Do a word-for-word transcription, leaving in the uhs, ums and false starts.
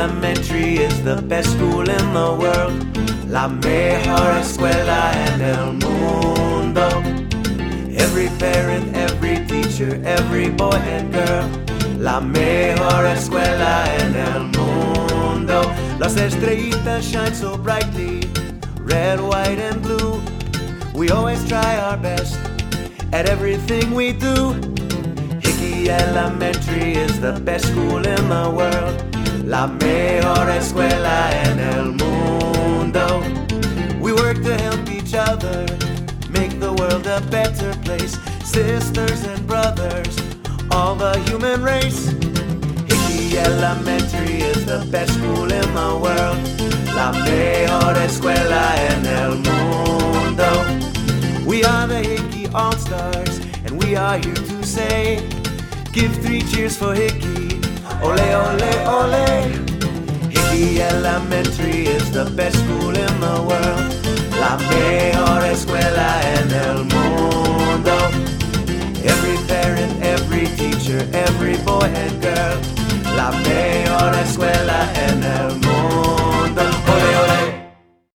Elementary is the best school in the world. La mejor escuela en el mundo. Every parent, every teacher, every boy and girl. La mejor escuela en el mundo. Las estrellitas shine so brightly, red, white, and blue. We always try our best at everything we do. Hickey Elementary is the best school in the world. La mejor escuela en el mundo. We work to help each other, make the world a better place. Sisters and brothers, all the human race. Hickey Elementary is the best school in the world. La mejor escuela en el mundo. We are the Hickey All-Stars, and we are here to say, give three cheers for Hickey. Ole, ole, ole. Hickey Elementary is the best school in the world. La mejor escuela en el mundo. Every parent, every teacher, every boy and girl. La mejor escuela en el mundo.